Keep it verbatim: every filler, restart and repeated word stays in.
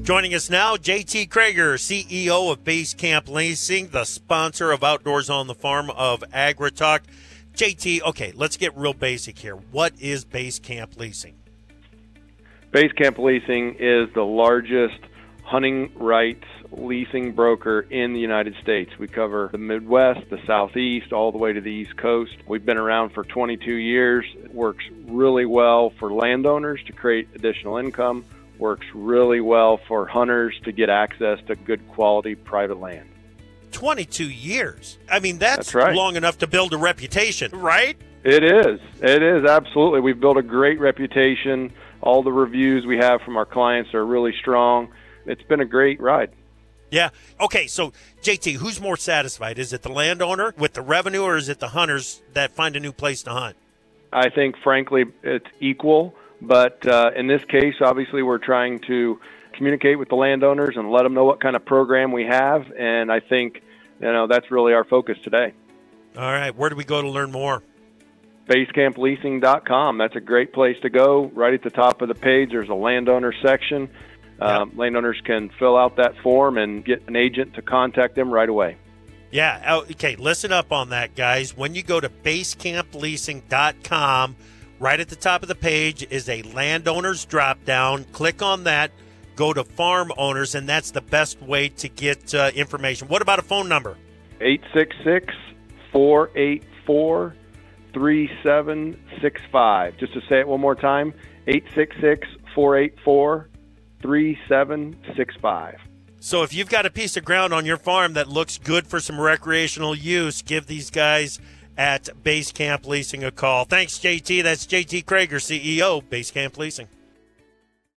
Joining us now, J T Krager, C E O of Base Camp Leasing, the sponsor of Outdoors on the Farm of AgriTalk. J T, okay, let's get real basic here. What is Base Camp Leasing? Base Camp Leasing is the largest hunting rights leasing broker in the United States. We cover the Midwest, the Southeast, all the way to the East Coast. We've been around for twenty-two years. It works really well for landowners to create additional income. Works really well for hunters to get access to good quality private land. twenty-two years. I mean, that's, that's right. long enough to build a reputation, right? It is. It is, absolutely. We've built a great reputation. All the reviews we have from our clients are really strong. It's been a great ride. Yeah. Okay, so J T, who's more satisfied? Is it the landowner with the revenue, or is it the hunters that find a new place to hunt? I think, frankly, it's equal. But uh, in this case, obviously, we're trying to communicate with the landowners and let them know what kind of program we have. And I think, you know, that's really our focus today. All right. Where do we go to learn more? base camp leasing dot com. That's a great place to go. Right at the top of the page, there's a landowner section. Um, yep. Landowners can fill out that form and get an agent to contact them right away. Yeah. Okay. Listen up on that, guys. When you go to base camp leasing dot com, right at the top of the page is a landowners drop down. Click on that. Go to farm owners, and that's the best way to get uh, information. What about a phone number? eight six six, four eight four, three seven six five. Just to say it one more time, eight six six, four eight four, three seven six five. So if you've got a piece of ground on your farm that looks good for some recreational use, give these guys at Base Camp Leasing a call. Thanks, J T. That's J T Krager, C E O, Base Camp Leasing.